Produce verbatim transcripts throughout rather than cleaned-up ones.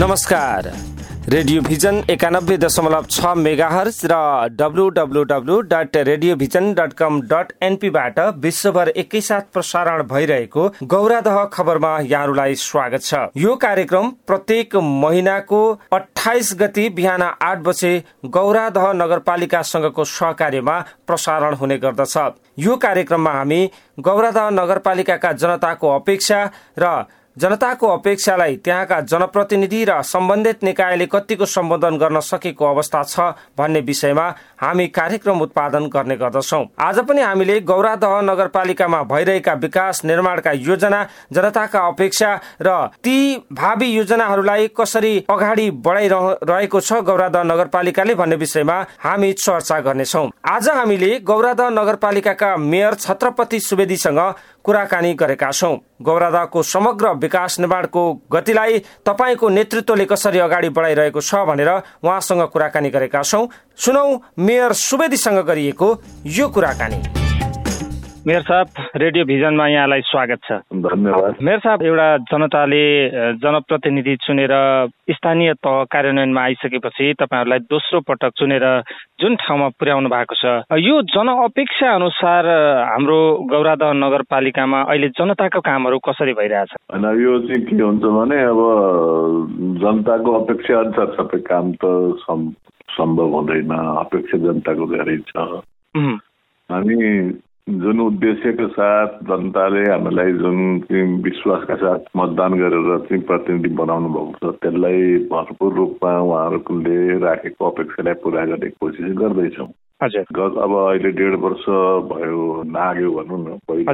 नमस्कार। Radio vision एकानब्बे दशमलव छ मेगाहर्ज र W W W dot radio vision dot com dot एनपीबाट विश्वभर एकैसाथ प्रसारण भइरहेको गौरादह खबरमा यहाँहरूलाई स्वागत छ। यो कार्यक्रम प्रत्येक महिनाको अठाइस गति बिहान आठ बजे गौरादह नगरपालिकासँगको सहकार्यमा प्रसारण हुने गर्दछ। यो कार्यक्रममा हामी गौरादह नगरपालिकाका जनताको अपेक्षा र जनताको अपेक्षालाई त्यहाँका जनप्रतिनिधि र सम्बन्धित निकायले कतिको सम्बोधन गर्न सकेको अवस्था छ भन्ने विषयमा हामी कार्यक्रम उत्पादन गर्ने गर्दछौं। आज पनि हामीले गौरादह नगरपालिकामा भइरहेका विकास निर्माणका योजना, जनताका अपेक्षा र ती भावी योजनाहरूलाई कसरी अगाडि बढाइरहेको छ गौरादह नगरपालिकाले भन्ने विषयमा हामी चर्चा गर्नेछौं। आज हामीले गौरादह नगरपालिकाका मेयर छत्रपति सुवेदीसँग कुराकानी गरेका छौं। गौरादहको समग्र विकास निर्माणको गतिलाई तपाईको नेतृत्वले कसरी अगाडि बढाइरहेको छ भनेर उहाँसँग कुराकानी गरेका छौं। सुनौ मेयर सुवेदीसँग गरिएको यो कुराकानी। मेयर साहब, रेडियो भिजनमा यहाँलाई स्वागत छ। धन्यवाद। मेयर साहब, एउटा जनताले जनप्रतिनिधि चुनेर स्थानीय तह कार्यान्वयनमा आइसकेपछि तपाईहरुलाई दोस्रो पटक चुनेर जुन ठाउँमा पुर्याउनु भएको छ, यो जनअपेक्षा अनुसार हाम्रो गौरादह नगरपालिकामा अहिले जनताको कामहरू कसरी भइरहेछ? हैन, यो चाहिँ के हुन्छ भने अब जनताको अपेक्षा अनुसार सबै काम त सम्भव हुँदैन। अपेक्षा जनताको धेरै छ। हामी जुन उद्देश्यका साथ जनताले हामीलाई जुन विश्वासका साथ मतदान गरेर चाहिँ प्रतिनिधि बनाउनु भएको छ, त्यसलाई भरपूर रूपमा उहाँहरूले राखेको अपेक्षालाई पूरा गर्ने कोसिस गर्दैछौँ। हजुर, अब अहिले डेढ वर्ष भयो नाग्यो भनौँ न।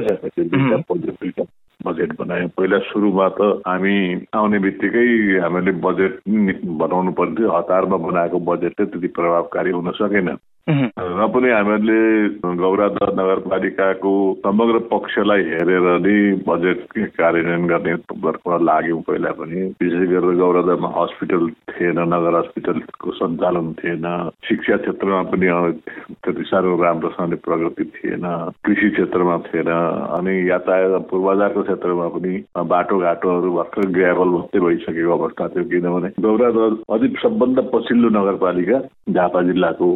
पहिला बजेट बनायो। पहिला सुरुमा त हामी आउने बित्तिकै हामीले बजेट बनाउनु पर्थ्यो। हतारमा बनाएको बजेटले त्यति प्रभावकारी हुन सकेन। र पनि हामीहरूले गौरादह नगरपालिकाको समग्र पक्षलाई हेरेर नै बजेट कार्यान्वयन गर्ने तर्फमा लाग्यौँ। पहिला पनि विशेष गरेर गौरादहमा हस्पिटल थिएन, नगर हस्पिटलको सञ्चालन थिएन, शिक्षा क्षेत्रमा पनि त्यति साह्रो राम्रोसँगले प्रगति थिएन, कृषि क्षेत्रमा थिएन, अनि यातायात पूर्वाधारको क्षेत्रमा पनि बाटोघाटोहरू भर्खर ग्राभल मात्रै भइसकेको अवस्था थियो। किनभने गौरादह अझै सबभन्दा पछिल्लो नगरपालिका झापा जिल्लाको।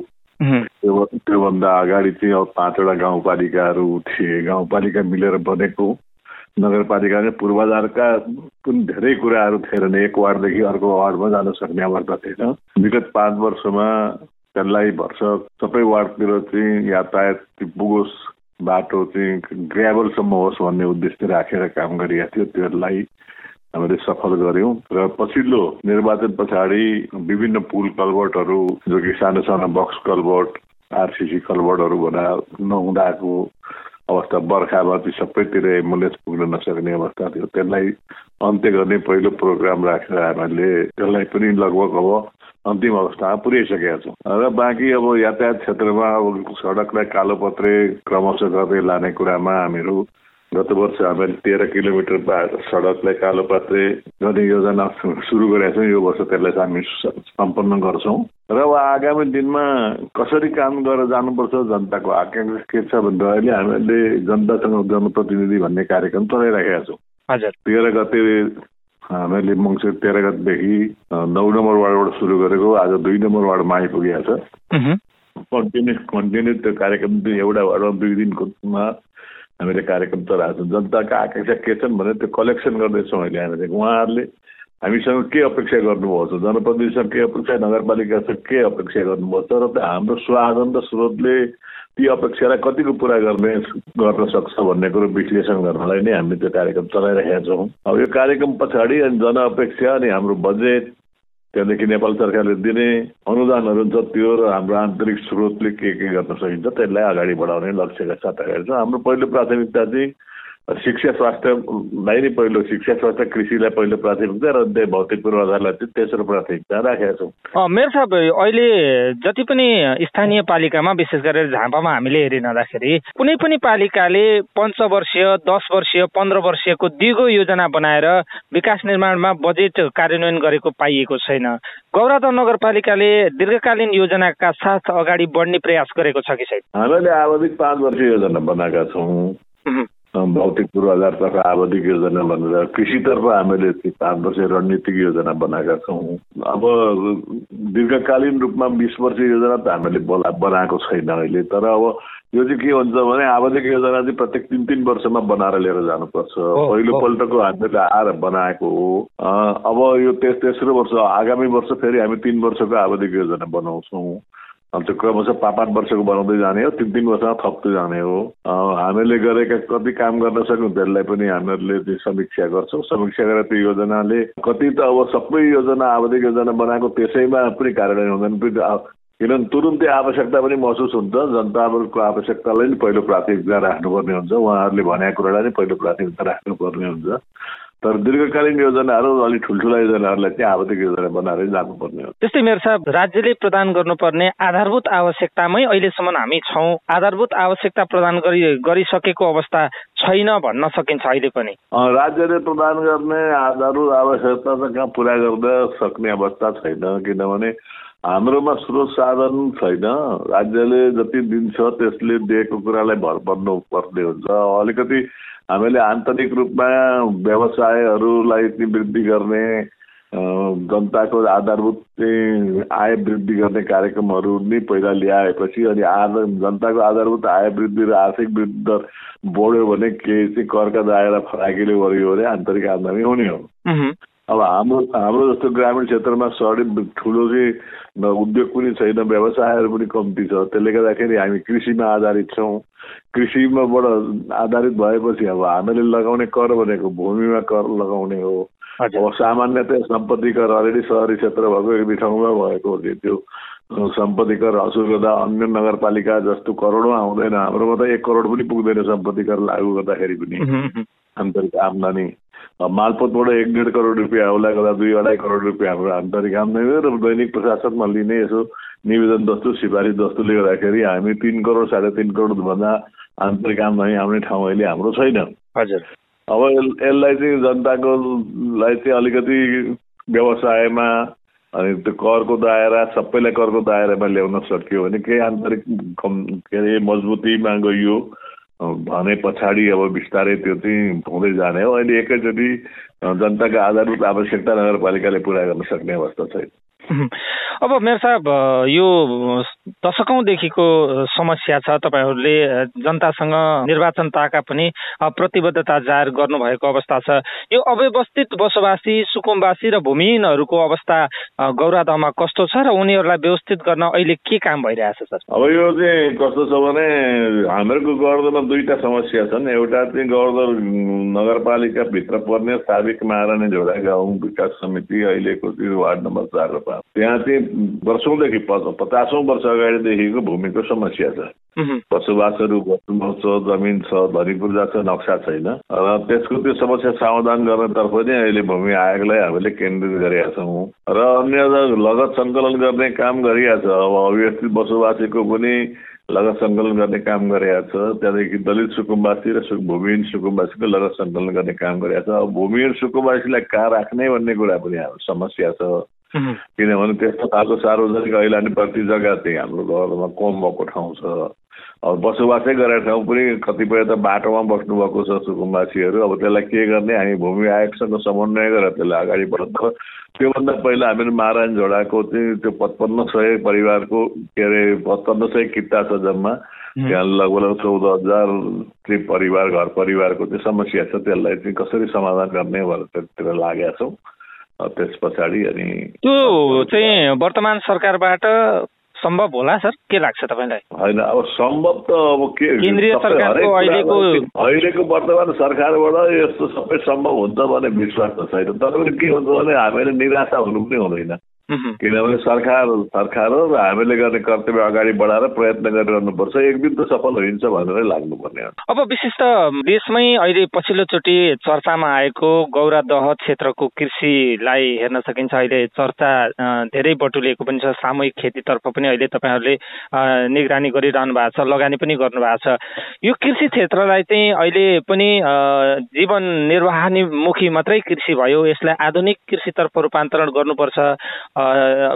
त्योभन्दा अगाडि चाहिँ अब पाँचवटा गाउँपालिकाहरू थिए। गाउँपालिका मिलेर बनेको नगरपालिका चाहिँ पूर्वाधारका पनि धेरै कुराहरू थिएन। एक वार्डदेखि अर्को वार्डमा जान सक्ने अवस्था थिएन। विगत पाँच वर्षमा त्यसलाई वर्ष सबै वार्डतिर चाहिँ यातायात पुगोस्, बाटो चाहिँ ग्राभलसम्म होस् भन्ने उद्देश्य राखेर काम गरिएको थियो। त्यसलाई हामीले सफल गर्यौं। र पछिल्लो निर्वाचन पछाडि विभिन्न पुल कलवर्टहरू, जो कि सानो सानो बक्स कलवर्ट, आरसीसी कलवर्टहरू बना नहुँदाको अवस्था, बर्खामा चाहिँ सबैतिर एम्बुलेन्स पुग्न नसक्ने अवस्था थियो। त्यसलाई अन्त्य गर्ने पहिलो प्रोग्राम राखेर हामीले त्यसलाई पनि लगभग अब अन्तिम अवस्थामा पुर्याइसकेका छौँ। र बाँकी अब यातायात क्षेत्रमा अब सडकलाई कालोपत्रे क्रमशः गर्दै लाने कुरामा हामीहरू गत वर्ष हामीले तेह्र किलोमिटर सडकलाई कालोपत्रे गर्ने योजना सुरु गरेका छौँ। यो वर्ष त्यसलाई हामी सम्पन्न गर्छौँ। र अब आगामी दिनमा कसरी काम गरेर जानुपर्छ, जनताको आकांक्षा के छ भनेर अहिले हामीले जनतासँग जनप्रतिनिधि भन्ने कार्यक्रम चलाइराखेका छौँ। हजुर, तेह्र गते हामीले मङ्सिर तेह्र गतेदेखि नौ नम्बर वार्डबाट सुरु गरेको आज दुई नम्बर वार्डमा आइपुगेको छ। कन्टिन्यू कन्टिन्यू त्यो कार्यक्रम एउटा वार्डमा दुई दिनकोमा हामीले कार्यक्रम चलाएको छौँ। जनताका आकांक्षा के छन् भने त्यो कलेक्सन गर्दैछौँ अहिले हामीले। उहाँहरूले हामीसँग के अपेक्षा गर्नुभएको छ, जनप्रतिनिधिसँग के अपेक्षा, नगरपालिकासँग के अपेक्षा गर्नुभएको छ, र हाम्रो स्वागत र स्रोतले ती अपेक्षालाई कतिको पुरा गर्ने गर्न सक्छ भन्ने कुरो विश्लेषण गर्नलाई नै हामीले त्यो कार्यक्रम चलाइरहेका छौँ। अब यो कार्यक्रम पछाडि अनि जनअपेक्षा अनि हाम्रो बजेट, त्यहाँदेखि नेपाल सरकारले दिने अनुदानहरू जति हो र हाम्रो आन्तरिक स्रोतले के के गर्न सकिन्छ त्यसलाई अगाडि बढाउने लक्ष्यका साथ अगाडि छ। हाम्रो पहिलो प्राथमिकता चाहिँ शिक्षा स्वास्थ्यलाई नै पहिलो, शिक्षा स्वास्थ्य कृषिलाई पहिलो प्राथमिकता र भौतिक पूर्वाधारलाई चाहिँ तेस्रो प्राथमिकता राखेका छौँ। मेयर साहब, अहिले जति पनि स्थानीय पालिकामा विशेष गरेर झापामा हामीले हेरिरहँदाखेरि कुनै पनि पालिकाले पञ्चवर्षीय, दस वर्षीय, पन्ध्र वर्षीयको दिगो योजना बनाएर विकास निर्माणमा बजेट कार्यान्वयन गरेको पाइएको छैन। गौरादह नगरपालिकाले दीर्घकालीन योजनाका साथ अगाडि बढ्ने प्रयास गरेको छ कि छैन? हामीले आवधिक पाँच वर्ष योजना बनाएका छौँ। भौतिक पूर्वाधारतर्फ आवधिक योजना भनेर कृषितर्फ हामीले पाँच वर्ष रणनीतिक योजना बनाएका छौँ। अब दीर्घकालीन रूपमा बीस वर्ष योजना त हामीले बनाएको छैन अहिले, तर अब यो चाहिँ के हुन्छ भने आवधिक योजना चाहिँ प्रत्येक तिन तिन वर्षमा बनाएर लिएर जानुपर्छ। पहिलोपल्टको हामीले आएर बनाएको हो। अब यो तेस्रो वर्ष आगामी वर्ष फेरि हामी तीन वर्षको आवधिक योजना बनाउँछौँ। अब त्यो क्रमशः पाँच पाँच वर्षको बनाउँदै जाने हो, तीन तीन वर्षमा थप्दै जाने हो। हामीले गरेका कति काम गर्न सक्यौँ त्यसलाई पनि हामीहरूले समीक्षा गर्छौँ। समीक्षा गरेर त्यो योजनाले कति त अब सबै योजना आवधिक योजना बनाएको त्यसैमा पनि कार्यान्वयन हुँदैन, किनभने तुरुन्तै आवश्यकता पनि महसुस हुन्छ। जनताहरूको आवश्यकतालाई नै पहिलो प्राथमिकता राख्नुपर्ने हुन्छ, उहाँहरूले भनेको कुरालाई नै पहिलो प्राथमिकता राख्नुपर्ने हुन्छ। तर दीर्घकालीन योजनाहरू अलिक ठुल्ठुला योजनाहरूलाई चाहिँ आवधिक योजना बनाएर जानुपर्ने हो। त्यस्तै मेरो साहब, राज्यले प्रदान गर्नुपर्ने आधारभूत आवश्यकतामै अहिलेसम्म हामी छौँ। आधारभूत आवश्यकता प्रदान गरि गरिसकेको अवस्था छैन भन्न सकिन्छ अहिले पनि। राज्यले प्रदान गर्ने आधारभूत आवश्यकता त कहाँ पुरा गर्न सक्ने अवस्था छैन, किनभने हाम्रोमा स्रोत साधन छैन। राज्यले जति दिन्छ त्यसले दिएको कुरालाई भर पर्नु पर्ने हुन्छ। अलिकति हामीले आन्तरिक रूपमा व्यवसायहरूलाई वृद्धि गर्ने, जनताको आधारभूत आय वृद्धि गर्ने कार्यक्रमहरू नै पहिला ल्याएपछि अनि आधार जनताको आधारभूत आय वृद्धि र आर्थिक वृद्धि दर बढ्यो भने केही चाहिँ करका दायरा फराकिलो गरियो भने आन्तरिक आमदानी हुने हो। अब हाम्रो हाम्रो जस्तो ग्रामीण क्षेत्रमा सडक ठुलो चाहिँ उद्योग पनि छैन, व्यवसायहरू पनि कम्ती छ। त्यसले गर्दाखेरि हामी कृषिमा आधारित छौँ। कृषिमाबाट आधारित भएपछि अब हामीले लगाउने कर भनेको भूमिमा कर लगाउने हो। अब सामान्यतया सम्पत्ति कर अलरेडी सहरी क्षेत्र भएको एक दुई ठाउँमा भएको हो, त्यो सम्पत्ति कर हसुल गर्दा अन्य नगरपालिका जस्तो करोडौँ आउँदैन। हाम्रोमा त एक करोड पनि पुग्दैन सम्पत्ति कर लागू गर्दाखेरि पनि। आन्तरिक आमदानी मालपोतबाट एक डेढ करोड रुपियाँ आउला गर्दा दुई अढाई करोड रुपियाँ हाम्रो आन्तरिक आमदानी र दैनिक प्रशासनमा लिने यसो निवेदन दस्तु सिफारिस दस्तुले गर्दाखेरि हामी तीन करोड साढे तीन करोड भन्दा आन्तरिक आमदानी आउने ठाउँ अहिले हाम्रो छैन। हजुर। अब यसलाई चाहिँ जनताको लाई चाहिँ अलिकति व्यवसायमा अनि त्यो करको दायरा सबैलाई करको दायरामा ल्याउन सकियो भने केही आन्तरिक के अरे मजबुतीमा गइयो भने पछाडि अब बिस्तारै त्यो चाहिँ हुँदै जाने हो। अहिले एकैचोटि जनताका आधारभूत आवश्यकता नगरपालिकाले पुरा गर्न सक्ने अवस्था छैन। अब मेरो साहब, यो दशकौंदेखिको समस्या छ। तपाईहरूले जनतासँग निर्वाचनताका पनि प्रतिबद्धता जाहेर गर्नुभएको अवस्था छ। यो अव्यवस्थित बसोबासी, सुकुम्बासी र भूमिहीनहरूको अवस्था गौरादहमा कस्तो छ र उनीहरूलाई व्यवस्थित गर्न अहिले के काम भइरहेछ सर? अब यो चाहिँ कस्तो छ भने हाम्रो गौरदहमा दुईटा समस्या छन्। एउटा चाहिँ गौरदह नगरपालिकाभित्र पर्ने साबिक महारानी झोडा गाउँ विकास समिति अहिलेको चाहिँ वार्ड नम्बर चार र त्यहाँ चाहिँ वर्षौंदेखि पचासौं वर्ष अगाडिदेखिको भूमिको समस्या छ। बसोबासहरू बस्नुहुन्छ, जमिन छ, धनी पूर्जा छ, नक्सा छैन र त्यसको त्यो समस्या समाधान गर्नतर्फ नै अहिले भूमि आयोगलाई हामीले केन्द्रित गरेका छौँ र अन्य लगत सङ्कलन गर्ने काम गरिएको छ। अब अव्यवस्थित बसोबासीको पनि लगत सङ्कलन गर्ने काम गरेका छ। त्यहाँदेखि दलित सुकुम्बासी र भूमिहीन सुकुम्बासीको लगत सङ्कलन गर्ने काम गरेका छ। अब भूमिहीन सुकुम्बासीलाई कहाँ राख्ने भन्ने कुरा पनि हाम्रो समस्या छ, किनभने त्यस्तो खालको सार्वजनिक ऐलानी प्रति जग्गा चाहिँ हाम्रो घरमा कम भएको ठाउँ छ। अब बसोबासै गरेका ठाउँ पनि कतिपय त बाटोमा बस्नुभएको छ सुकुम्बासीहरू। अब त्यसलाई के गर्ने, हामी भूमि आयोगसँग समन्वय गरेर त्यसलाई अगाडि बढाउँछ। त्योभन्दा पहिला हामीले महारानी झोडाको चाहिँ त्यो पचपन्न सय परिवारको के अरे पचपन्न सय किता छ जम्मा, त्यहाँ लगभग चौध हजार चाहिँ परिवार घर परिवारको चाहिँ समस्या छ। त्यसलाई चाहिँ कसरी समाधान गर्ने भनेर त्यतिर लागेका छौँ। त्यस पछाडि अनि त्यो चाहिँ वर्तमान सरकारबाट सम्भव होला सर, के लाग्छ तपाईँलाई? होइन, अब सम्भव त अब के केन्द्रीय सरकारको अहिलेको अहिलेको वर्तमान सरकारबाट यस्तो सबै सम्भव हुन्छ भन्ने विश्वास त छैन। तर पनि के हुन्छ भने हामीले निराशा हुनु पनि हुँदैन, किनभने सरकार सरकार हो र हामीले गर्ने कर्तव्य अगाडि बढाएर प्रयत्न गरिरहनुपर्छ। एक दिन त सफल हुन्छ भनेरै लाग्नुपर्ने हो। अब विशेष त देशमै अहिले पछिल्लोचोटि चर्चामा आएको गौरादह क्षेत्रको कृषिलाई हेर्न सकिन्छ। अहिले चर्चा धेरै बटुलिएको पनि छ। सामूहिक खेतीतर्फ पनि अहिले तपाईँहरूले निगरानी गरिरहनु भएको छ, लगानी पनि गर्नुभएको छ। यो कृषि क्षेत्रलाई चाहिँ अहिले पनि जीवन निर्वाहनीमुखी मात्रै कृषि भयो, यसलाई आधुनिक कृषितर्फ रूपान्तरण गर्नुपर्छ,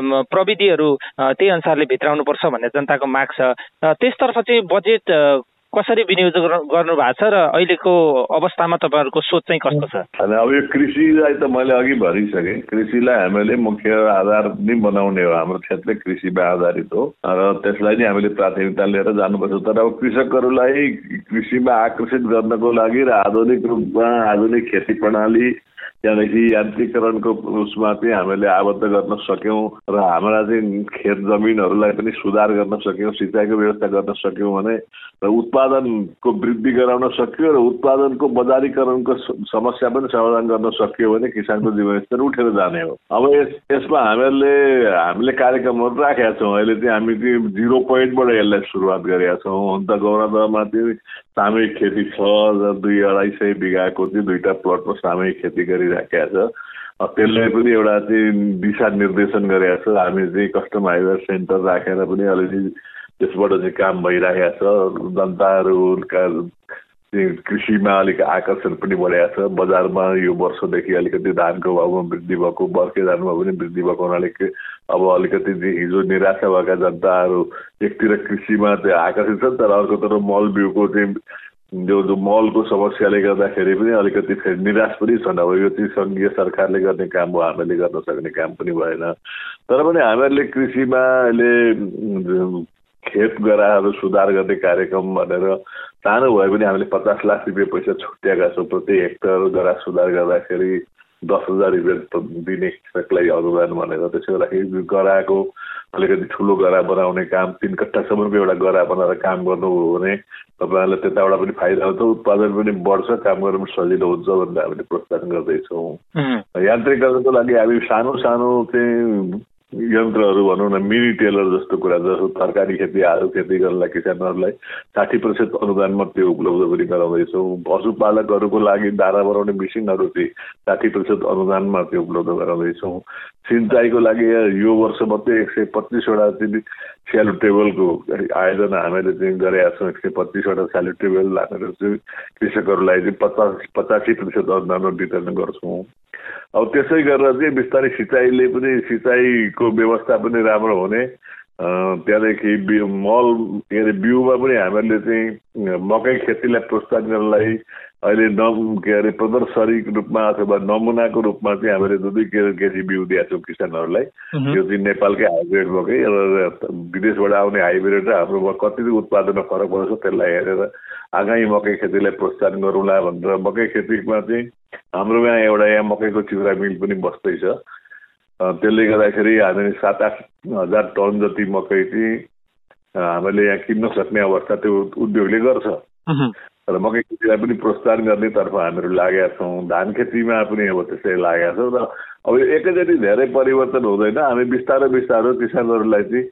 प्रविधिहरू त्यही अनुसारले भित्राउनुपर्छ भन्ने जनताको माग छ। त्यसतर्फ चाहिँ बजेट कसरी विनियोजन गर्नु भएको छ र अहिलेको अवस्थामा तपाईँहरूको सोच चाहिँ कस्तो छ? अब यो कृषिलाई त मैले अघि भनिसकेँ, कृषिलाई हामीले मुख्य आधार नै बनाउने हो। हाम्रो क्षेत्र कृषिमा आधारित हो र त्यसलाई नै हामीले प्राथमिकता लिएर जानुपर्छ। तर अब कृषकहरूलाई कृषिमा आकर्षित गर्नको लागि र आधुनिक रूपमा आधुनिक खेती प्रणाली त्यहाँदेखि यान्त्रिकरणको उसमा चाहिँ हामीले आबद्ध गर्न सक्यौँ र हाम्रा चाहिँ खेत जमिनहरूलाई पनि सुधार गर्न सक्यौँ, सिँचाइको व्यवस्था गर्न सक्यौँ भने र उत्पादनको वृद्धि गराउन सक्यो र उत्पादनको बजारीकरणको समस्या पनि समाधान गर्न सक्यो भने किसानको जीवनस्तर उठेर जाने हो। अब यस यसमा हामीहरूले हामीले कार्यक्रमहरू राखेका छौँ। अहिले चाहिँ हामी चाहिँ जिरो पोइन्टबाट यसलाई सुरुवात गरेका छौँ। हुन त गौरादहमा चाहिँ सामूहिक खेती छ र दुई अढाई सय बिघाको चाहिँ दुईवटा प्लटमा सामूहिक खेती गरिराखेका छ। त्यसले पनि एउटा चाहिँ दिशा निर्देशन गरेका छ। हामी चाहिँ कस्टम हाइवेयर सेन्टर राखेर पनि अलिअलि त्यसबाट चाहिँ काम भइरहेको छ। जनताहरूका कृषिमा अलिक आकर्षण पनि बढेको छ। बजारमा यो वर्षदेखि अलिकति धानको भाउमा वृद्धि भएको, बर्खे धानमा पनि वृद्धि भएको हुनाले अब अलिकति हिजो निराशा भएका जनताहरू एकतिर कृषिमा चाहिँ आकर्षित छन्, तर अर्कोतिर मल बिउको चाहिँ जो जो मलको समस्याले गर्दाखेरि पनि अलिकति फेरि निराश पनि छन्। अब यो चाहिँ सङ्घीय सरकारले गर्ने काम हो, हामीले गर्न सक्ने काम पनि भएन। तर पनि हामीहरूले कृषिमा अहिले खेत गराहरू सुधार गर्ने कार्यक्रम भनेर सानो भए पनि हामीले पचास लाख रुपियाँ पैसा छुट्याएका छौँ। प्रति हेक्टर गरा सुधार गर्दाखेरि दस हजार रुपियाँ दिने कृषकलाई अनुदान भनेर। त्यसो गर्दाखेरि गराको अलिकति ठुलो गरा बनाउने काम तीन कट्टासम्मको एउटा गरा बनाएर काम गर्नुभयो भने तपाईँहरूलाई त्यताबाट पनि फाइदा हुन्छ, उत्पादन पनि बढ्छ, काम गर्न पनि सजिलो हुन्छ भनेर हामीले प्रोत्साहन गर्दैछौँ। यान्त्रिकरणको लागि हामी सानो सानो चाहिँ यन्त्रहरू भनौँ न, मिनी टेलर जस्तो कुरा, जस्तो तरकारी खेती आलु खेती गर्नलाई किसानहरूलाई साठी प्रतिशत अनुदानमा त्यो उपलब्ध पनि गराउँदैछौँ। पशुपालकहरूको लागि दाना बनाउने मेसिनहरू चाहिँ साठी प्रतिशत अनुदानमा त्यो उपलब्ध गराउँदैछौँ। सिँचाइको लागि यो वर्ष मात्रै एक सय पच्चिसवटा चाहिँ स्यालो टेबलको आयोजना हामीले चाहिँ गरेका छौँ। एक सय पच्चिसवटा स्यालो टेबल हालेर चाहिँ कृषकहरूलाई चाहिँ पचास पचासी प्रतिशत अनुदानमा वितरण गर्छौँ। अब त्यसै गरेर चाहिँ बिस्तारै सिँचाइले पनि सिँचाइको व्यवस्था पनि राम्रो हुने, त्यहाँदेखि बिउ मल के अरे बिउमा पनि हामीहरूले चाहिँ मकै खेतीलाई प्रोत्साहन गर्नलाई अहिले न के अरे प्रदर्शनी रूपमा अथवा नमुनाको रूपमा चाहिँ हामीले दुई दुई केजी बिउ दिएका छौँ किसानहरूलाई। यो चाहिँ नेपालकै हाइब्रिड मकै र विदेशबाट आउने हाइब्रिड र हाम्रोमा कति उत्पादनमा फरक पर्छ त्यसलाई हेरेर आगामी मकै खेतीलाई प्रोत्साहन गरौँला भनेर मकै खेतीमा चाहिँ हाम्रो यहाँ एउटा यहाँ मकैको चिउरा मिल पनि बस्दैछ। त्यसले गर्दाखेरि हामीले सात आठ हजार टन जति मकै चाहिँ हामीले यहाँ किन्न सक्ने अवस्था त्यो उद्योगले गर्छ र मकै खेतीलाई पनि प्रोत्साहन गर्नेतर्फ हामीहरू लागेका छौँ। धान खेतीमा पनि अब त्यसै लागेका छौँ र अब एकैचोटि धेरै परिवर्तन हुँदैन। हामी बिस्तारै बिस्तारै किसानहरूलाई चाहिँ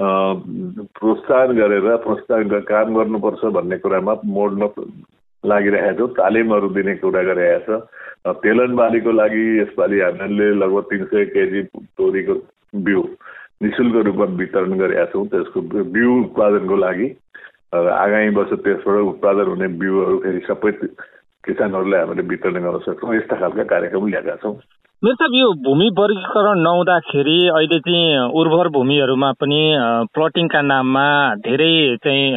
प्रोत्साहन गरेर प्रोत्साहन काम गर्नुपर्छ भन्ने कुरामा मोड्न लागिरहेका छौँ। तालिमहरू दिने कुरा गरेका छ। तेलन बालीको लागि यसपालि हामीले लगभग तीन सय केजी तोरीको बिउ निःशुल्क रूपमा वितरण गरेका छौँ त्यसको बिउ उत्पादनको लागि। आगामी वर्ष त्यसबाट उत्पादन हुने बिउहरू फेरि सबै किसानहरूलाई हामीले वितरण गर्न सक्छौँ। यस्ता खालका कार्यक्रम ल्याएका छौँ। मेरो साहब, यो भूमि वर्गीकरण नहुँदाखेरि अहिले चाहिँ उर्वर भूमिहरूमा पनि प्लटिङका नाममा धेरै चाहिँ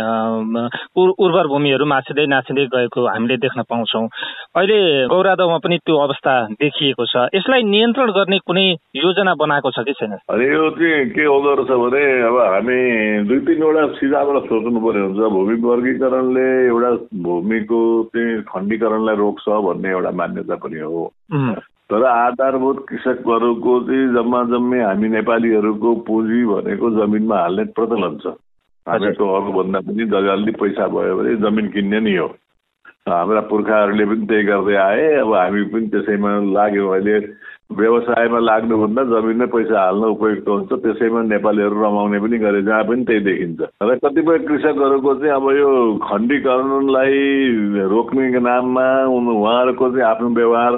उर्वर भूमिहरू मासिँदै नासिँदै गएको हामीले देख्न पाउँछौँ। अहिले गौरादहमा पनि त्यो अवस्था देखिएको छ। यसलाई नियन्त्रण गर्ने कुनै योजना बनाएको छ कि छैन? अनि यो चाहिँ के हुँदो रहेछ भने अब हामी दुई तिनवटा सिधाबाट सोच्नु पर्ने हुन्छ। भूमि वर्गीकरणले एउटा भूमिको चाहिँ खण्डीकरणलाई रोक्छ भन्ने एउटा मान्यता पनि हो। तर आधारभूत कृषकहरूको चाहिँ जम्मा जम्मी हामी नेपालीहरूको पुँजी भनेको जमिनमा हाल्ने प्रचलन छ। हामीको अरूभन्दा पनि जग्गाले पैसा भयो भने जमिन किन्ने नि हो। हाम्रा पुर्खाहरूले पनि त्यही गर्दै आए। अब हामी पनि त्यसैमा लाग्यौँ। अहिले व्यवसायमा लाग्नुभन्दा जमिनमै पैसा हाल्न उपयुक्त हुन्छ। त्यसैमा नेपालीहरू रमाउने पनि गरे, जहाँ पनि त्यही देखिन्छ। र कतिपय कृषकहरूको चाहिँ अब यो खण्डीकरणलाई रोक्ने नाममा उहाँहरूको चाहिँ आफ्नो व्यवहार,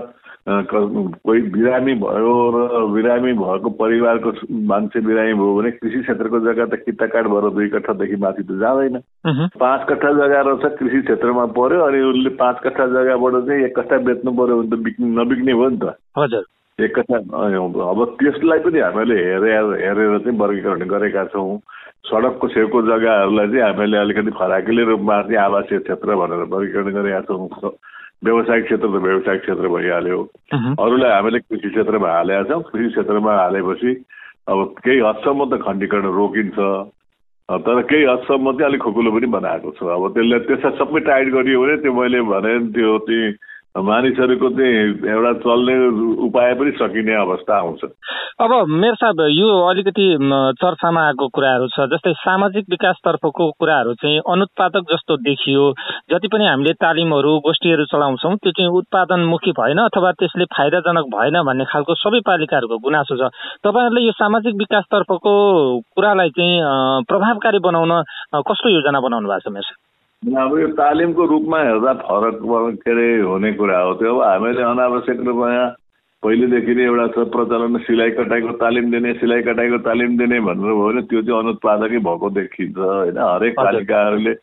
कोही बिरामी भयो र बिरामी भएको परिवारको मान्छे बिरामी भयो भने कृषि क्षेत्रको जग्गा त किताकाट भएर दुई कट्ठादेखि माथि त जाँदैन। पाँच कट्ठा जग्गा रहेछ कृषि क्षेत्रमा पर्यो, अनि उसले पाँच कट्ठा जग्गाबाट चाहिँ एक कट्ठा बेच्नु पर्यो भने त बिक्ने नबिक्ने हो नि त। हजुर, एक कट्ठा। अब त्यसलाई पनि हामीले हेरेर हेरेर चाहिँ वर्गीकरण गरेका छौँ। सडकको छेउको जग्गाहरूलाई चाहिँ हामीले अलिकति फराकिलो रूपमा चाहिँ आवासीय क्षेत्र भनेर वर्गीकरण गरेका छौँ। व्यावसायिक क्षेत्र त व्यावसायिक क्षेत्र भइहाल्यो, अरूलाई हामीले कृषि क्षेत्रमा हालेका छौँ। कृषि क्षेत्रमा हालेपछि अब केही हदसम्म त खण्डीकरण रोकिन्छ, तर केही हदसम्म चाहिँ अलिक खुकुलो पनि बनाएको छ। अब त्यसले त्यसलाई सबै टाइट गरियो भने त्यो मैले भने त्यो चाहिँ मानिसहरूको चाहिँ एउटा चल्ने उपाय पनि सकिने अवस्था आउँछ। अब मेयर साहब, यो अलिकति चर्चामा आएको कुराहरू छ, जस्तै सामाजिक विकासतर्फको कुराहरू चाहिँ अनुत्पादक जस्तो देखियो। जति पनि हामीले तालिमहरू गोष्ठीहरू चलाउँछौँ त्यो चाहिँ उत्पादनमुखी भएन अथवा त्यसले फाइदाजनक भएन भन्ने खालको सबै पालिकाहरूको गुनासो छ। तपाईँहरूले यो सामाजिक विकासतर्फको कुरालाई चाहिँ प्रभावकारी बनाउन कस्तो योजना बनाउनु भएको छ मेयर साहब? अब यो तालिमको रूपमा हेर्दा फरक के अरे हुने कुरा हो। त्यो अब हामीले अनावश्यक रूपमा पहिलेदेखि नै एउटा छ प्रचलन, सिलाइ कटाइको तालिम दिने सिलाइ कटाइको तालिम दिने भनेर भयो भने त्यो चाहिँ अनुत्पादकै भएको देखिन्छ होइन। हरेक पालिकाहरूले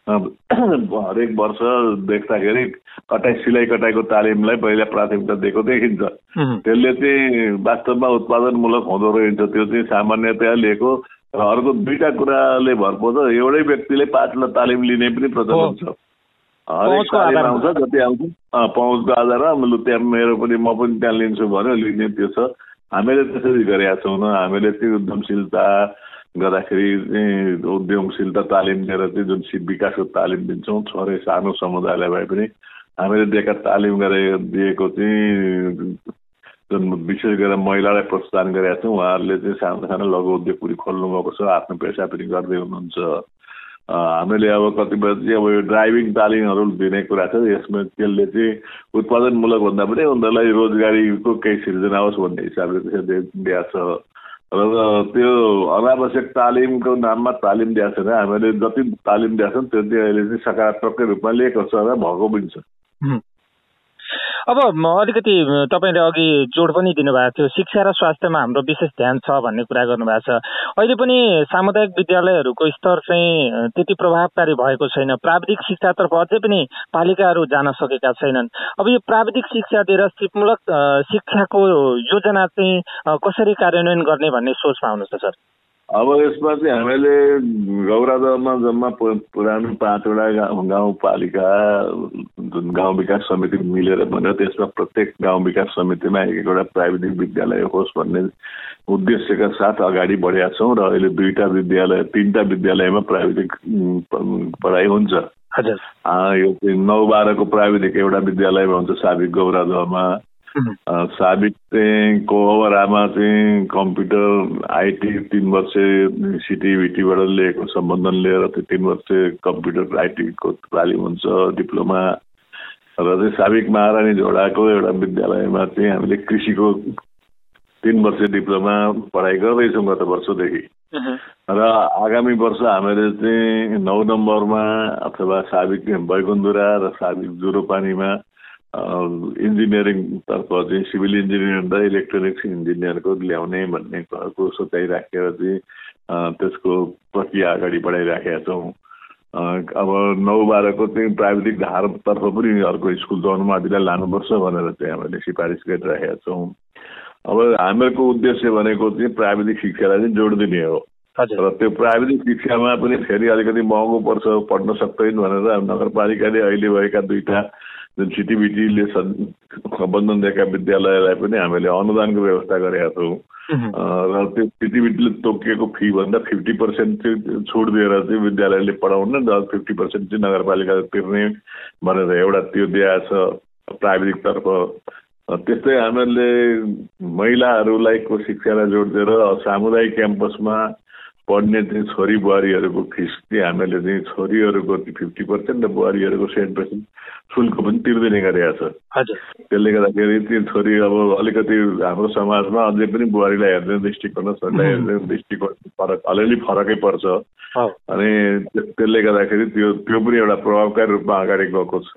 हरेक वर्ष देख्दाखेरि कटाइ सिलाइ कटाइको तालिमलाई पहिला प्राथमिकता दिएको देखिन्छ। त्यसले चाहिँ वास्तवमा उत्पादनमूलक हुँदो रहेछ। त्यो चाहिँ सामान्यतया लिएको र अर्को दुईटा कुराले भर पर्छ। एउटै व्यक्तिले पाँचवटा तालिम लिने पनि प्रचलन छ। हरेक तालिम आउँछ, जति आउँछ पहुँचको आधारमा लु त्यहाँ मेरो पनि म पनि त्यहाँ लिन्छु भन्यो लिने त्यो छ। हामीले त्यसरी गरेका छौँ न। हामीले चाहिँ उद्यमशीलता गर्दाखेरि चाहिँ उद्यमशीलता तालिम दिएर चाहिँ जुन विकासको तालिम दिन्छौँ छोरै सानो समुदायलाई भए पनि हामीले दिएका तालिम गरेर दिएको चाहिँ जुन विशेष गरेर महिलालाई प्रोत्साहन गरेका छौँ। उहाँहरूले चाहिँ सानो सानो लघु उद्योग पनि खोल्नु भएको छ, आफ्नो पेसा पनि गर्दै हुनुहुन्छ। हामीले अब कतिपय चाहिँ अब यो ड्राइभिङ तालिमहरू दिने कुरा छ। यसमा त्यसले चाहिँ उत्पादनमूलक भन्दा पनि उनीहरूलाई रोजगारीको केही सिर्जना होस् भन्ने हिसाबले त्यसरी दिएको छ। र त्यो अनावश्यक तालिमको नाममा तालिम दिएको छैन। हामीले जति तालिम दिएको छ त्यो चाहिँ अहिले चाहिँ सकारात्मक रूपमा लिएको छ र भएको पनि छ। अब अलिकति तपाईँले अघि जोड पनि दिनुभएको थियो, शिक्षा र स्वास्थ्यमा हाम्रो विशेष ध्यान छ भन्ने कुरा गर्नुभएको छ। अहिले पनि सामुदायिक विद्यालयहरूको स्तर चाहिँ त्यति प्रभावकारी भएको छैन। प्राविधिक शिक्षातर्फ अझै पनि पालिकाहरू जान सकेका छैनन्। अब यो प्राविधिक शिक्षा दिएर सिपमूलक शिक्षाको योजना चाहिँ कसरी कार्यान्वयन गर्ने भन्ने सोचमा आउनुहोस् त सर। अब यसमा चाहिँ हामीले गौरादहमा जम्मा पुरानो पाँचवटा गाउँ गाउँपालिका जुन गाउँ विकास समिति मिलेर भनेर त्यसमा प्रत्येक गाउँ विकास समितिमा एक एकवटा प्राविधिक विद्यालय होस् भन्ने उद्देश्यका साथ अगाडि बढेका छौँ। र अहिले दुईवटा विद्यालय तीनवटा विद्यालयमा प्राविधिक पढाइ हुन्छ। हजुर, यो चाहिँ नौ बाह्रको प्राविधिक एउटा विद्यालयमा हुन्छ साबिक गौरादहमा। साबिक चाहिँ कोहरामा चाहिँ कम्प्युटर आइटी तीन वर्ष सिटिभिटीबाट लिएको सम्बन्धन लिएर त्यो तीन वर्ष कम्प्युटर आइटीको तालिम हुन्छ डिप्लोमा। र चाहिँ साबिक महारानी झोडाको एउटा विद्यालयमा चाहिँ हामीले कृषिको तीन वर्ष डिप्लोमा पढाइ गर्दैछौँ गत वर्षदेखि। र आगामी वर्ष हामीले चाहिँ नौ नम्बरमा अथवा साबिक बैगुन्धुरा र साबिक जुरोपानीमा इन्जिनियरिङ तर्फ चाहिँ सिभिल इन्जिनियर र इलेक्ट्रोनिक्स इन्जिनियरको ल्याउने भन्ने कुराको सोचाइ राखेर चाहिँ त्यसको प्रक्रिया अगाडि बढाइराखेका छौँ। अब नौ बाह्रको चाहिँ प्राविधिक धारतर्फ पनि अर्को स्कुल जन्मवादीलाई लानुपर्छ भनेर चाहिँ हामीले सिफारिस गरिराखेका छौँ। अब हामीहरूको उद्देश्य भनेको चाहिँ प्राविधिक शिक्षालाई चाहिँ जोड दिने हो। र त्यो प्राविधिक शिक्षामा पनि फेरि अलिकति महँगो पर्छ, पढ्न सक्दैन भनेर नगरपालिकाले अहिले भएका दुईवटा जुन सिटिभिटीले सम्बन्धन दिएका विद्यालयलाई पनि हामीले अनुदानको व्यवस्था गरेका छौँ। र त्यो सिटिभिटीले तोकिएको फी भन्दा फिफ्टी पर्सेन्ट चाहिँ छुट दिएर चाहिँ विद्यालयले पढाउन र फिफ्टी पर्सेन्ट चाहिँ नगरपालिकाले तिर्ने भनेर एउटा त्यो दिएको छ प्राविधिकतर्फ। त्यस्तै हामीले महिलाहरूलाई को शिक्षालाई जोड दिएर सामुदायिक क्याम्पसमा पढ्ने चाहिँ छोरी बुहारीहरूको फिस चाहिँ हामीले चाहिँ छोरीहरूको फिफ्टी पर्सेन्ट र बुहारीहरूको सेभेन पर्सेन्ट शुल्क पनि तिर्दिने गरेका छ। त्यसले गर्दाखेरि त्यो छोरी अब अलिकति हाम्रो समाजमा अझै पनि बुहारीलाई हेर्ने दृष्टिकोण र छोरीलाई हेर्ने दृष्टिकोण फरक अलिअलि फरकै पर्छ। अनि त्यसले गर्दाखेरि त्यो त्यो पनि एउटा प्रभावकारी रूपमा अगाडि गएको छ।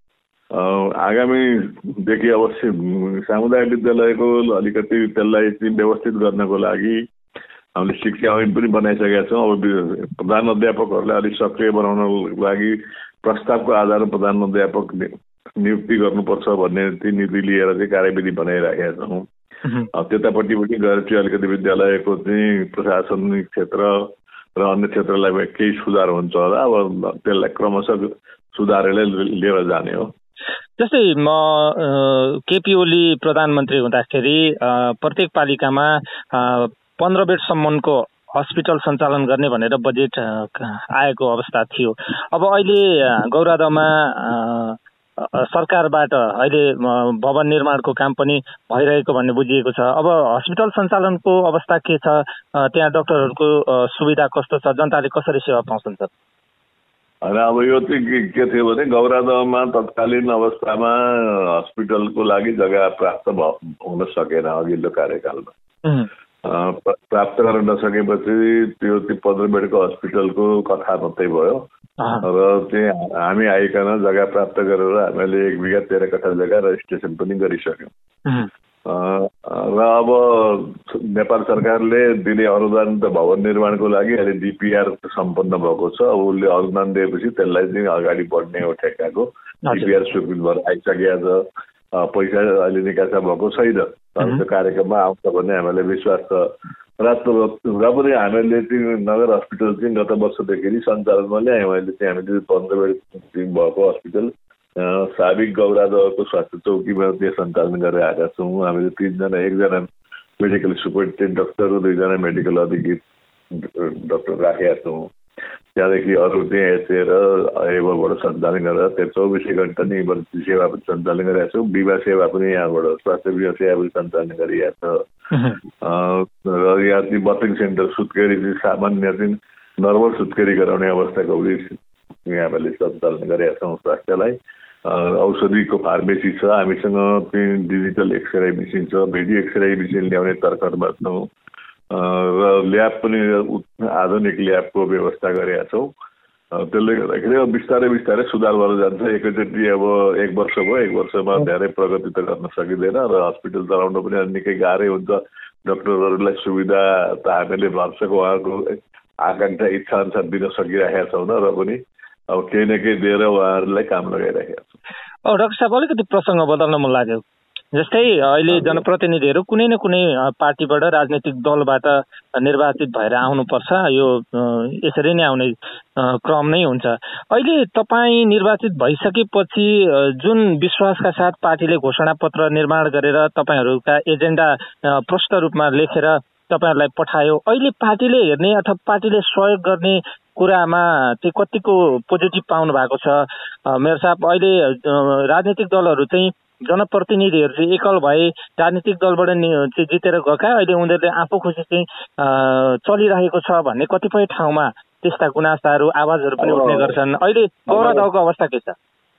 आगामीदेखि अवश्य सामुदायिक विद्यालयको अलिकति त्यसलाई चाहिँ व्यवस्थित गर्नको लागि हामीले शिक्षा ऐन पनि बनाइसकेका छौँ। अब प्रधान अध्यापकहरूलाई अलिक सक्रिय बनाउनको लागि प्रस्तावको आधारमा प्रधान अध्यापक नियुक्ति गर्नुपर्छ भन्ने चाहिँ नीति लिएर चाहिँ कार्यविधि बनाइराखेका छौँ। त्यतापट्टि पनि गएर चाहिँ अलिकति विद्यालयको चाहिँ प्रशासनिक क्षेत्र र अन्य क्षेत्रलाई केही सुधार हुन्छ होला। अब त्यसलाई क्रमशः सुधारेर लिएर जाने हो। जस्तै म केपी ओली प्रधानमन्त्री हुँदाखेरि प्रत्येक पालिकामा पन्ध्र बेडसम्मको हस्पिटल सञ्चालन गर्ने भनेर बजेट आएको अवस्था थियो। अब अहिले गौरादहमा सरकारबाट अहिले भवन निर्माणको काम पनि भइरहेको भन्ने बुझिएको छ। अब हस्पिटल सञ्चालनको अवस्था के छ, त्यहाँ डाक्टरहरूको सुविधा कस्तो छ, जनताले कसरी सेवा पाउँछन् सर? होइन, अब यो चाहिँ के थियो भने गौरादहमा तत्कालीन अवस्थामा हस्पिटलको लागि जग्गा प्राप्त हुन सकेन अघिल्लो कार्यकालमा। प्राप्त गर्न नसकेपछि त्यो पन्ध्र बेडको हस्पिटलको कथा मात्रै भयो र चाहिँ हामी आइकन जग्गा प्राप्त गरेर हामीले एक बिघा तेह्र कठा जग्गा रजिस्ट्रेसन पनि गरिसक्यौँ। र अब नेपाल सरकारले दिने अनुदान त भवन निर्माणको लागि अहिले डिपिआर सम्पन्न भएको छ। उसले अनुदान दिएपछि त्यसलाई चाहिँ अगाडि बढ्ने हो ठेक्काको। डिपिआर स्वीकृत भएर आइसकेको छ, पैसा अहिले निकासा भएको छैन। त्यो कार्यक्रममा आउँछ भन्ने हामीलाई विश्वास छ। र र पनि हामीले चाहिँ नगर हस्पिटल चाहिँ गत वर्षदेखि सञ्चालनमा ल्यायौँ। अहिले चाहिँ हामीले पन्ध्र बेड भएको हस्पिटल साबिक गौरादहको स्वास्थ्य चौकीमा त्यो सञ्चालन गरेर आएका छौँ। हामीले तिनजना, एकजना मेडिकल सुपरिन्टेन्डेन्ट डाक्टर, दुईजना मेडिकल अधिकृत डाक्टर राखेका छौँ। त्यहाँदेखि अरू चाहिँ एचएर एबाट सञ्चालन गरेर त्यो चौबिसै घन्टा नै इमर्जेन्सी सेवा पनि सञ्चालन गरिरहेका छौँ। बिमा सेवा पनि यहाँबाट स्वास्थ्य बिमा सेवा पनि सञ्चालन गरिरहेको छ। र यहाँ चाहिँ बर्थिङ सेन्टर सुत्केरी चाहिँ सामान्य चाहिँ नर्मल सुत्केरी गराउने अवस्थाको यहाँले सञ्चालन गरेका छौँ। स्वास्थ्यलाई औषधिको फार्मेसी छ, हामीसँग चाहिँ डिजिटल एक्सरे मेसिन छ, भिडियो एक्सरे मेसिन ल्याउने तर्खरमा छौँ र ल्याब पनि आधुनिक ल्याबको व्यवस्था गरेका छौँ। त्यसले गर्दाखेरि अब बिस्तारै बिस्तारै सुधार भएर जान्छ। एकैचोटि अब एक वर्ष भयो, एक वर्षमा धेरै प्रगति त गर्न सकिँदैन र हस्पिटल चलाउन पनि निकै गाह्रै हुन्छ। डाक्टरहरूलाई सुविधा त हामीले भरसक उहाँको आकाङ्क्षा इच्छा अनुसार दिन सकिरहेका छौँ र पनि अब केही न केही दिएर उहाँहरूलाई काम लगाइरहेका छौँ। अब डाक्टर साहब, अलिकति प्रसङ्ग बदल्न मन लाग्यो। जस्तै अहिले जनप्रतिनिधिहरू कुनै न कुनै पार्टीबाट, राजनैतिक दलबाट निर्वाचित भएर आउनुपर्छ, यो यसरी नै आउने क्रम नै हुन्छ। अहिले तपाईँ निर्वाचित भइसकेपछि जुन विश्वासका साथ पार्टीले घोषणापत्र निर्माण गरेर तपाईँहरूका एजेन्डा प्रष्ट रूपमा लेखेर तपाईँहरूलाई पठायो, अहिले पार्टीले हेर्ने अथवा पार्टीले सहयोग गर्ने कुरामा चाहिँ कतिको पोजिटिभ पाउनु भएको छ? मेयर साहब, अहिले राजनीतिक दलहरू चाहिँ जनप्रतिनिधिहरू चाहिँ एकल भए, राजनीतिक दलबाट चाहिँ जितेर गएका, अहिले उनीहरूले आफू खुसी चाहिँ चलिरहेको छ भन्ने कतिपय ठाउँमा त्यस्ता गुनासाहरू, आवाजहरू पनि उठ्ने गर्छन्। अहिले गौरादहको अवस्था के छ?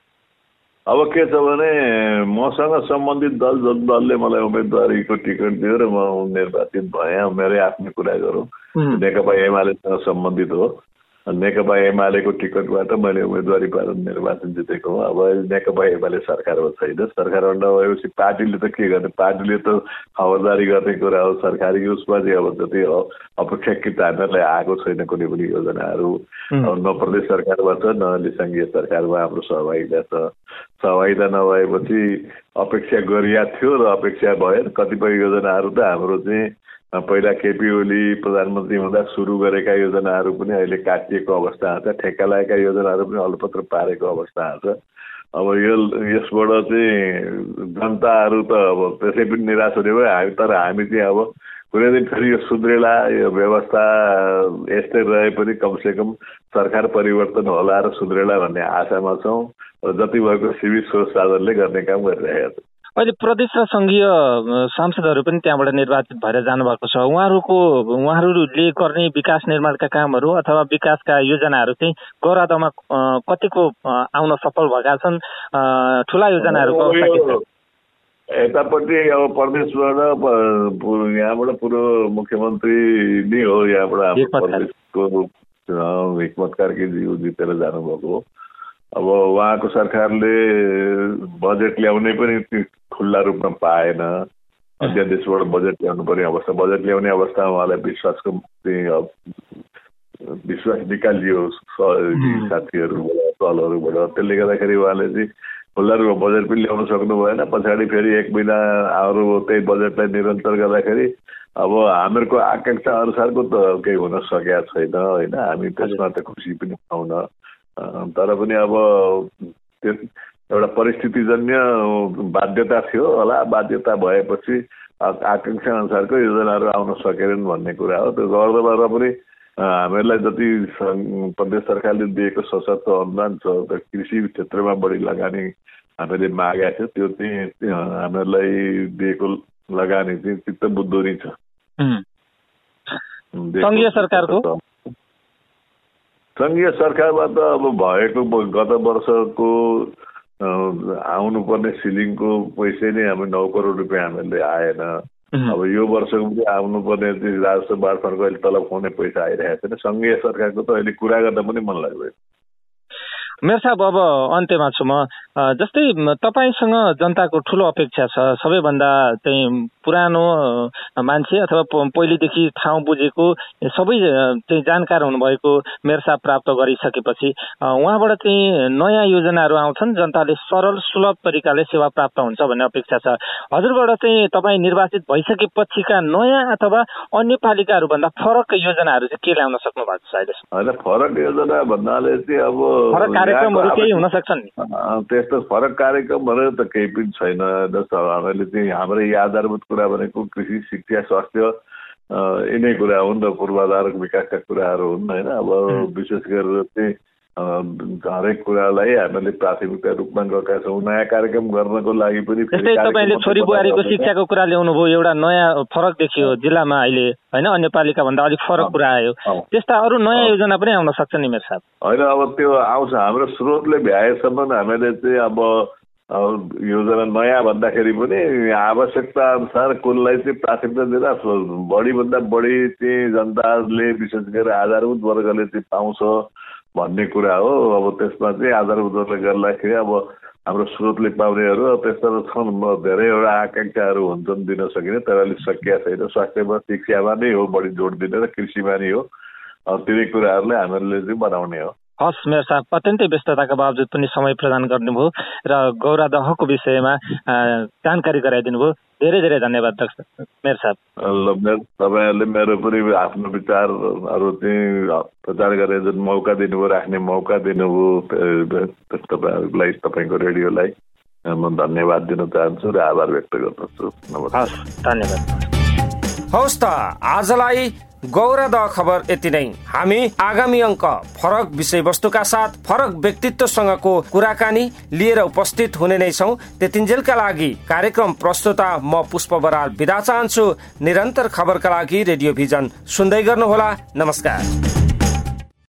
अब के छ भने मसँग सम्बन्धित दल जुन दलले मलाई उम्मेदवारीको टिकट दियो र म निर्वाचित भएँ, मेरै आफ्नै कुरा गरौँ, नेकपा एमालेसँग सम्बन्धित हो। नेकपा एमालेको टिकटबाट मैले उम्मेदवारी पाएर निर्वाचन जितेको हो। अब नेकपा एमाले सरकारमा छैन। सरकारमा नभएपछि पार्टीले त के गर्ने? पार्टीले त खबरदारी गर्ने कुरा हो। सरकारी उसमा चाहिँ अब जति अपेक्षाकृत हामीहरूलाई आएको छैन कुनै पनि योजनाहरू। न प्रदेश सरकारमा छ, न सङ्घीय सरकारमा हाम्रो सहभागिता छ। सहभागिता नभएपछि अपेक्षा गरिया थियो र अपेक्षा भएन। कतिपय योजनाहरू त हाम्रो चाहिँ पहिला केपी ओली प्रधानमन्त्री हुँदा सुरु गरेका योजनाहरू पनि अहिले काटिएको अवस्था छ। ठेक्का लागेका योजनाहरू पनि अलपत्र पारेको अवस्था छ। अब यो यसबाट चाहिँ जनताहरू त अब त्यसै पनि निराश हुने भयो। हामी तर हामी चाहिँ अब कुनै दिन फेरि यो सुध्रेला, यो व्यवस्था यस्तै रहे पनि कमसेकम सरकार परिवर्तन होला र सुध्रेला भन्ने आशामा छौँ र जति भएको सीमित सोच साधनले गर्ने काम गरिरहेका छौँ। अहिले प्रदेश र सङ्घीय सांसदहरू पनि त्यहाँबाट निर्वाचित भएर जानुभएको छ। उहाँहरूको उहाँहरूले गर्ने विकास निर्माणका कामहरू अथवा विकासका योजनाहरू चाहिँ गौरादहमा कतिको आउन सफल भएका छन्? ठुला योजनाहरूको अवस्था के छ? यतापट्टि अब प्रदेशबाट यहाँबाट पूर्व मुख्यमन्त्री नै हो, यहाँबाट हाम्रो प्रदेशको हिक्मत कार्कीज्यू जितेर जानुभएको हो। अब उहाँको सरकारले बजेट ल्याउने पनि खुल्ला रूपमा पाएन। अध्यादेशबाट बजेट ल्याउनु पर्ने अवस्था, बजेट ल्याउने अवस्थामा उहाँलाई विश्वासको विश्वास निकालियो साथीहरूबाट, दलहरूबाट। त्यसले गर्दाखेरि उहाँले चाहिँ खुल्ला रूपमा बजेट पनि ल्याउन सक्नु भएन। पछाडि फेरि एक महिना अरू त्यही बजेटलाई निरन्तर गर्दाखेरि अब हामीहरूको आकांक्षा अनुसारको त केही हुन सकेका छैन होइन, हामी त्यसमा त खुसी पनि पाउन, तर पनि अब त्यो एउटा परिस्थितिजन्य बाध्यता थियो होला, बाध्यता भएपछि आकांक्षा अनुसारको योजनाहरू आउन सकेनन् भन्ने कुरा हो। त्यो गर्दा गर्दा पनि हामीहरूलाई जति प्रदेश सरकारले दिएको सशक्त अनुदान छ त्यो कृषि क्षेत्रमा बढी लगानी हामीले मागेका थियो, त्यो चाहिँ हामीहरूलाई दिएको लगानी चाहिँ चित्त बुझ्दो छ। संघीय सरकारको संघीय सबैमा त अब भएको गत वर्षको आउनुपर्ने सिलिङको पैसा नै हामी नौ करोड रुपियाँ हामीले आएन। अब यो वर्षको पनि आउनुपर्ने राजस्व मार्फतको अहिले तलब खुवाउने पैसा आइरहेको छैन। संघीय सरकारको त अहिले कुरा गर्न पनि मन लाग्दैन। मेयर साहब, अब अन्त्यमा छु म। जस्तै तपाईसँग जनताको ठुलो अपेक्षा छ, सबैभन्दा चाहिँ पुरानो मान्छे अथवा पहिलेदेखि ठाउँ बुझेको सबै चाहिँ जानकार हुनुभएको मेयर साहब प्राप्त गरिसकेपछि उहाँबाट चाहिँ नयाँ योजनाहरू आउँछन्, जनताले सरल सुलभ तरिकाले सेवा प्राप्त हुन्छ भन्ने अपेक्षा छ। हजुरबाट चाहिँ तपाईँ निर्वाचित भइसकेपछिका नयाँ अथवा अन्य पालिकाहरूभन्दा फरक योजनाहरू चाहिँ के ल्याउन सक्नु भएको छ अहिले? होइन, फरक योजना भन्नाले चाहिँ अब फरक कार्यक्रमहरू केही हुन सक्छन् नि? त्यस्तो फरक कार्यक्रम भनेर त केही पनि छैन। जस्तो हामीले चाहिँ हाम्रो आधारभूत कुरा भनेको कृषि, शिक्षा, स्वास्थ्य यिनै कुरा हुन् र पूर्वाधार विकासका कुराहरू हुन् होइन। अब विशेष गरेर चाहिँ हरेक कुरालाई हामीले प्राथमिकता रूपमा गएका छौँ। नयाँ कार्यक्रम गर्नको लागि पनि त्यस्तै तपाईँले छोरी बुहारीको शिक्षाको कुरा ल्याउनु भयो, एउटा नयाँ फरक देखियो जिल्लामा अहिले होइन, अन्य पालिकाभन्दा अलिक फरक कुरा आयो। त्यस्ता अरू नयाँ योजना पनि आउन सक्छ नि मेयर साहब? होइन, अब त्यो आउँछ। हाम्रो स्रोतले भ्याएसम्म हामीले चाहिँ अब योजना नयाँ भन्दाखेरि पनि आवश्यकता अनुसार कुनलाई चाहिँ प्राथमिकता दिँदा बढीभन्दा बढी चाहिँ जनताले विशेष गरेर आधारभूत वर्गले चाहिँ पाउँछ भन्ने कुरा हो। अब त्यसमा चाहिँ आधारभूत वर्गले गर्दाखेरि अब हाम्रो स्रोतले पाउनेहरू त्यस्ता छन्, धेरैवटा आकांक्षाहरू हुन्छन् दिन सकिने, तर अलिक सकिया छैन। स्वास्थ्यमा, शिक्षामा नै हो बढी जोड दिने र कृषिमा नै हो। तिनै कुराहरूलाई हामीले चाहिँ बनाउने हो। हस् मेयर साहब, अत्यन्तै व्यस्तताका बावजुद पनि समय प्रदान गर्नुभयो र गौरा दहको विषयमा जानकारी गराइदिनु भयो। धेरै धेरै धन्यवाद मेयर साहब। तपाईँहरूले मेरो पनि आफ्नो विचारहरू चाहिँ प्रचार गरेर जुन मौका दिनुभयो, राख्ने मौका दिनुभयो, तपाईँहरूलाई, तपाईँको रेडियोलाई म धन्यवाद दिन चाहन्छु र आभार व्यक्त गर्दछु। हस्, धन्यवाद। हवस् त, आजलाई गौरा दह खबर यति नै। हामी आगामी अङ्क फरक विषयवस्तुका साथ फरक व्यक्तित्वसँगको कुराकानी लिएर उपस्थित हुने नै छौँ। त्यतिन्जेलका लागि कार्यक्रम प्रस्तुता म पुष्प बराल बिदा चाहन्छु। निरन्तर खबरका लागि रेडियो भिजन सुन्दै गर्नुहोला। नमस्कार।